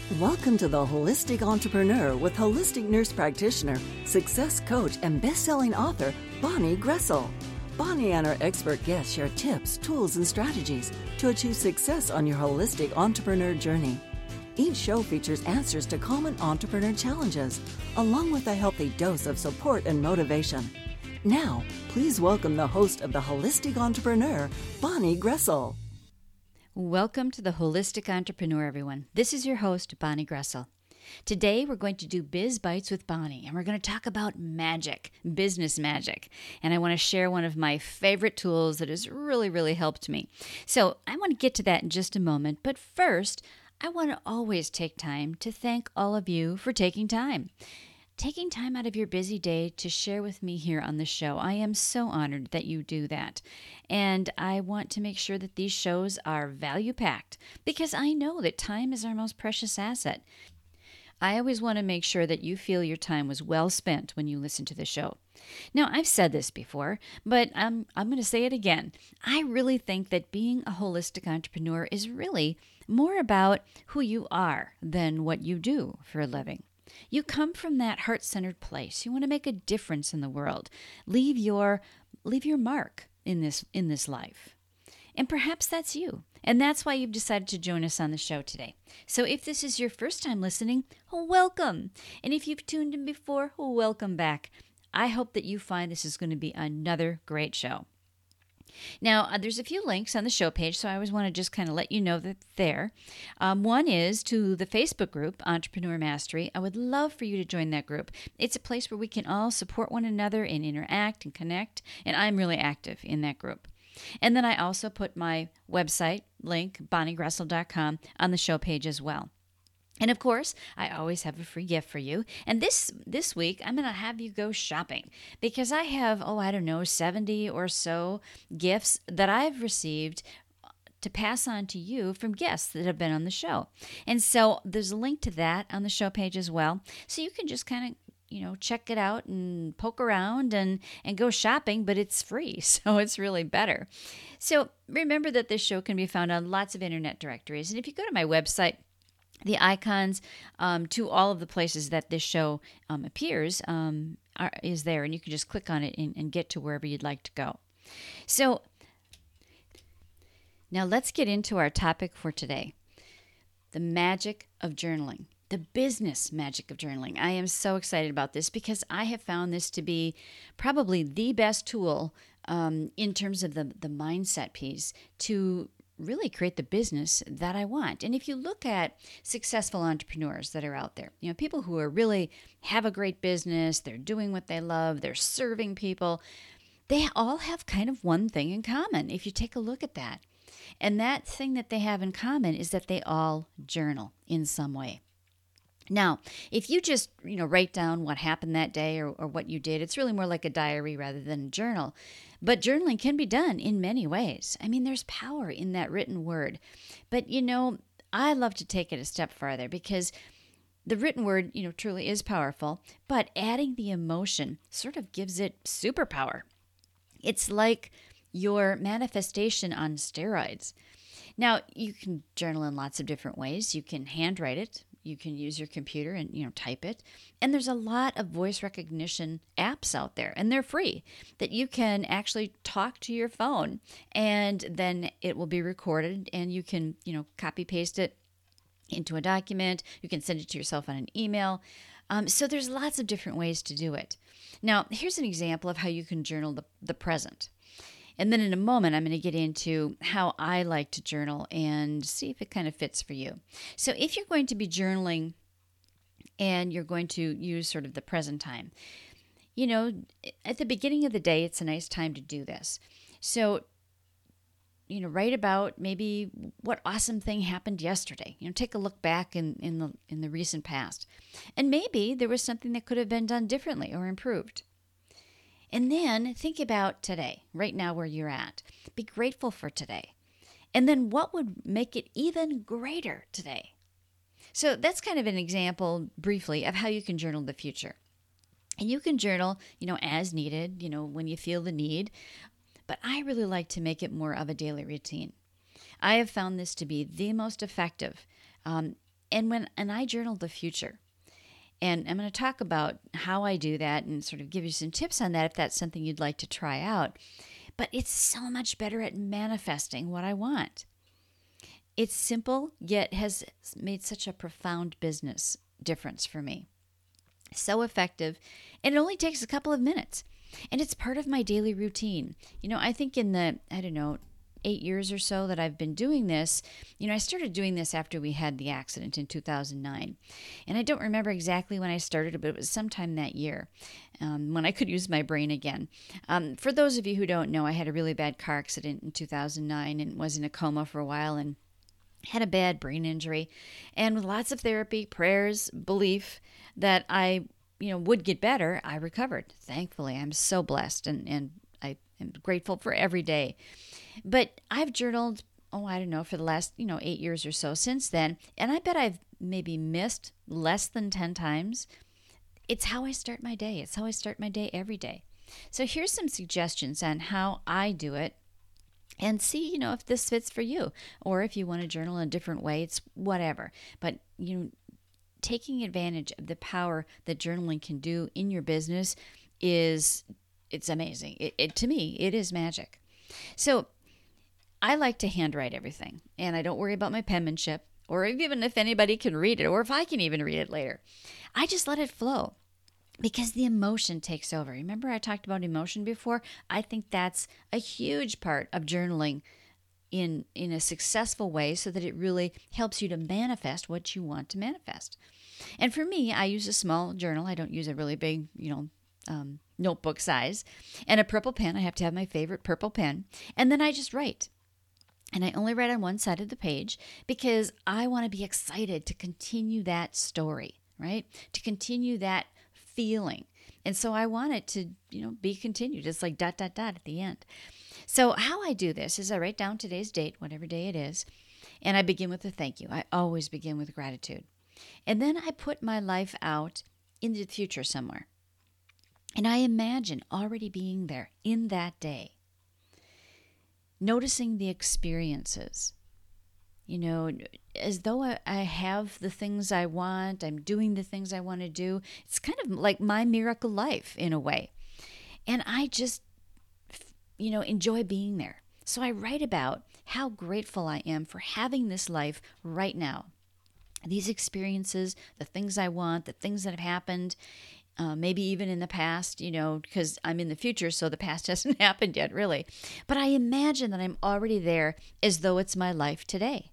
Welcome to the Holistic Entrepreneur with holistic nurse practitioner, success coach, and best-selling author, Bonnie Gressel. Bonnie and her expert guests share tips, tools, and strategies to achieve success on your holistic entrepreneur journey. Each show features answers to common entrepreneur challenges, along with a healthy dose of support and motivation. Now, please welcome the host of the Holistic Entrepreneur, Bonnie Gressel. Welcome to the Holistic Entrepreneur, everyone. This is your host, Bonnie Gressel. Today, we're going to do Biz Bites with Bonnie, and we're going to talk about magic, business magic. And I want to share one of my favorite tools that has really helped me. So I want to get to that in just a moment. But first, I want to always take time to thank all of you for taking time. Taking time out of your busy day to share with me here on the show. I am so honored that you do that. And I want to make sure that these shows are value-packed because I know that time is our most precious asset. I always want to make sure that you feel your time was well spent when you listen to the show. Now, I've said this before, but I'm going to say it again. I really think that being a holistic entrepreneur is really more about who you are than what you do for a living. You come from that heart-centered place. You want to make a difference in the world. Leave your mark in this life. And perhaps that's you. And that's why you've decided to join us on the show today. So if this is your first time listening, welcome. And if you've tuned in before, welcome back. I hope that you find this is going to be another great show. Now, there's a few links on the show page, so I always want to just kind of let you know that there. One is to the Facebook group, Entrepreneur Mastery. I would love for you to join that group. It's a place where we can all support one another and interact and connect, and I'm really active in that group. And then I also put my website link, bonniegressel.com, on the show page as well. And of course, I always have a free gift for you. And this week, I'm going to have you go shopping because I have, 70 or so gifts that I've received to pass on to you from guests that have been on the show. And so there's a link to that on the show page as well. So you can just kind of check it out and poke around and go shopping, but it's free, so it's really better. So remember that this show can be found on lots of internet directories. And if you go to my website, the icons to all of the places that this show appears is there, and you can just click on it and get to wherever you'd like to go. So now let's get into our topic for today, the magic of journaling. The business magic of journaling. I am so excited about this because I have found this to be probably the best tool in terms of the mindset piece to really create the business that I want. And if you look at successful entrepreneurs that are out there, people who are really have a great business, they're doing what they love, they're serving people, they all have kind of one thing in common if you take a look at that. And that thing that they have in common is that they all journal in some way. Now, if you just, write down what happened that day or what you did, it's really more like a diary rather than a journal. But journaling can be done in many ways. I mean, there's power in that written word. But, I love to take it a step farther because the written word, truly is powerful, but adding the emotion sort of gives it superpower. It's like your manifestation on steroids. Now, you can journal in lots of different ways. You can handwrite it. You can use your computer and, type it. And there's a lot of voice recognition apps out there, and they're free, that you can actually talk to your phone, and then it will be recorded, and you can, copy paste it into a document. You can send it to yourself on an email. So there's lots of different ways to do it. Now, here's an example of how you can journal the present. And then in a moment, I'm going to get into how I like to journal and see if it kind of fits for you. So if you're going to be journaling and you're going to use sort of the present time, at the beginning of the day, it's a nice time to do this. So, write about maybe what awesome thing happened yesterday. Take a look back in the recent past. And maybe there was something that could have been done differently or improved. And then think about today, right now where you're at. Be grateful for today. And then what would make it even greater today? So that's kind of an example, briefly, of how you can journal the future. And you can journal, as needed, when you feel the need. But I really like to make it more of a daily routine. I have found this to be the most effective. And I journal the future. And I'm going to talk about how I do that and sort of give you some tips on that if that's something you'd like to try out. But it's so much better at manifesting what I want. It's simple, yet has made such a profound business difference for me. So effective, and it only takes a couple of minutes. And it's part of my daily routine. I think in the, 8 years or so that I've been doing this, I started doing this after we had the accident in 2009. And I don't remember exactly when I started, but it was sometime that year when I could use my brain again. For those of you who don't know, I had a really bad car accident in 2009 and was in a coma for a while and had a bad brain injury. And with lots of therapy, prayers, belief that I would get better, I recovered. Thankfully, I'm so blessed and I am grateful for every day. But I've journaled, for the last, 8 years or so since then. And I bet I've maybe missed less than 10 times. It's how I start my day. It's how I start my day every day. So here's some suggestions on how I do it. And see, if this fits for you. Or if you want to journal in a different way, it's whatever. But, taking advantage of the power that journaling can do in your business it's amazing. To me, it is magic. So I like to handwrite everything, and I don't worry about my penmanship, or even if anybody can read it, or if I can even read it later. I just let it flow because the emotion takes over. Remember I talked about emotion before? I think that's a huge part of journaling in a successful way so that it really helps you to manifest what you want to manifest. And for me, I use a small journal. I don't use a really big, notebook size. And a purple pen. I have to have my favorite purple pen. And then I just write. And I only write on one side of the page because I want to be excited to continue that story, right? To continue that feeling. And so I want it to, be continued. It's like ... at the end. So how I do this is I write down today's date, whatever day it is, and I begin with a thank you. I always begin with gratitude. And then I put my life out into the future somewhere. And I imagine already being there in that day, noticing the experiences, as though I have the things I want, I'm doing the things I want to do. It's kind of like my miracle life in a way. And I just, enjoy being there. So I write about how grateful I am for having this life right now. These experiences, the things I want, the things that have happened, maybe even in the past, because I'm in the future, so the past hasn't happened yet, really. But I imagine that I'm already there as though it's my life today.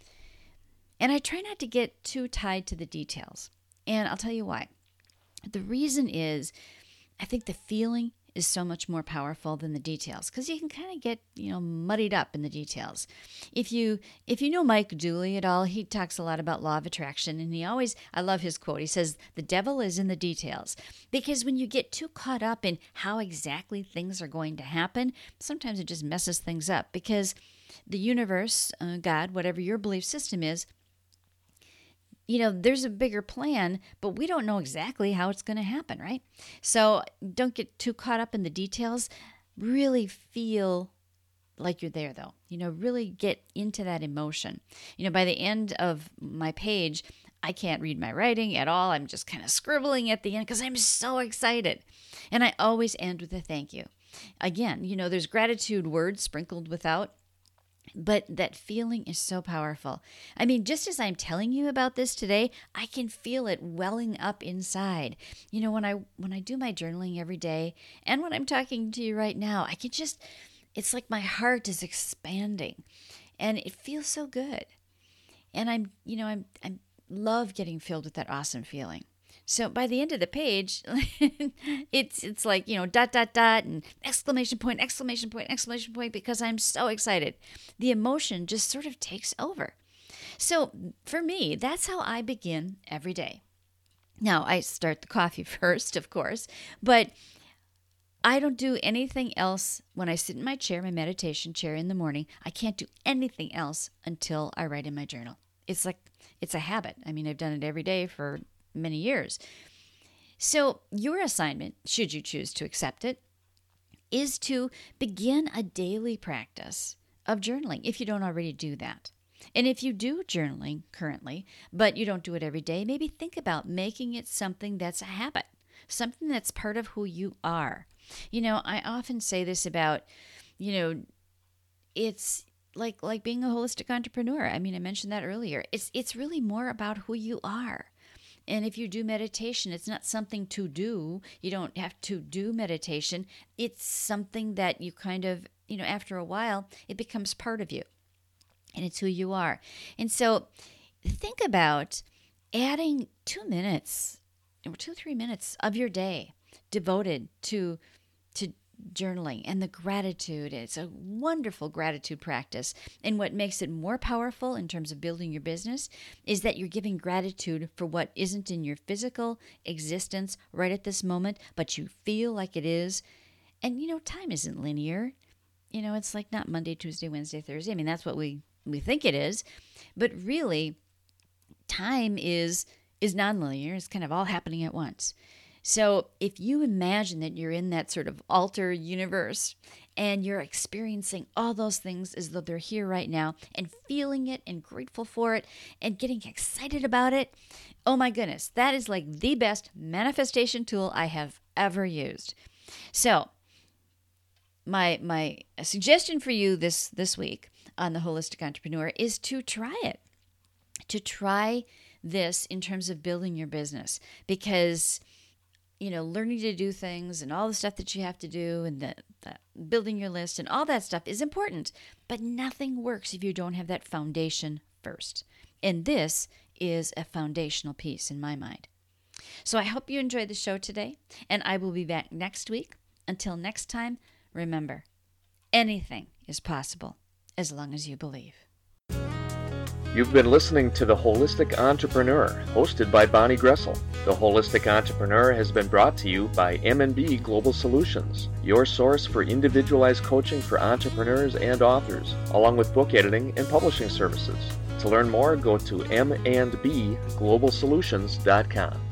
And I try not to get too tied to the details. And I'll tell you why. The reason is I think the feeling is so much more powerful than the details because you can kind of get, muddied up in the details. If you know Mike Dooley at all, he talks a lot about law of attraction, and I love his quote. He says, "The devil is in the details." Because when you get too caught up in how exactly things are going to happen, sometimes it just messes things up because the universe, God, whatever your belief system is, there's a bigger plan, but we don't know exactly how it's going to happen, right? So don't get too caught up in the details. Really feel like you're there, though. Really get into that emotion. By the end of my page, I can't read my writing at all. I'm just kind of scribbling at the end because I'm so excited. And I always end with a thank you. Again, there's gratitude words sprinkled without. But that feeling is so powerful. I mean, just as I'm telling you about this today, I can feel it welling up inside. When I do my journaling every day and when I'm talking to you right now, it's like my heart is expanding and it feels so good. And I love getting filled with that awesome feeling. So by the end of the page, it's like, and exclamation point, because I'm so excited. The emotion just sort of takes over. So for me, that's how I begin every day. Now, I start the coffee first, of course, but I don't do anything else when I sit in my chair, my meditation chair in the morning. I can't do anything else until I write in my journal. It's a habit. I mean, I've done it every day for many years. So your assignment, should you choose to accept it, is to begin a daily practice of journaling if you don't already do that. And if you do journaling currently, but you don't do it every day, maybe think about making it something that's a habit, something that's part of who you are. I often say this about, it's like being a holistic entrepreneur. I mentioned that earlier. It's really more about who you are. And if you do meditation, it's not something to do. You don't have to do meditation. It's something that you kind of, after a while, it becomes part of you. And it's who you are. And so think about adding 2 minutes or 2-3 minutes of your day devoted to journaling and the gratitude. It's a wonderful gratitude practice. And what makes it more powerful in terms of building your business is that you're giving gratitude for what isn't in your physical existence right at this moment, but you feel like it is. And, time isn't linear. It's like not Monday, Tuesday, Wednesday, Thursday. That's what we think it is. But really, time is nonlinear. It's kind of all happening at once. So if you imagine that you're in that sort of alter universe and you're experiencing all those things as though they're here right now and feeling it and grateful for it and getting excited about it, oh my goodness, that is like the best manifestation tool I have ever used. So my suggestion for you this week on The Holistic Entrepreneur is to try it, to try this in terms of building your business, because learning to do things and all the stuff that you have to do and the building your list and all that stuff is important, but nothing works if you don't have that foundation first. And this is a foundational piece in my mind. So I hope you enjoyed the show today, and I will be back next week. Until next time, remember, anything is possible as long as you believe. You've been listening to The Holistic Entrepreneur, hosted by Bonnie Gressel. The Holistic Entrepreneur has been brought to you by M&B Global Solutions, your source for individualized coaching for entrepreneurs and authors, along with book editing and publishing services. To learn more, go to mandbglobalsolutions.com.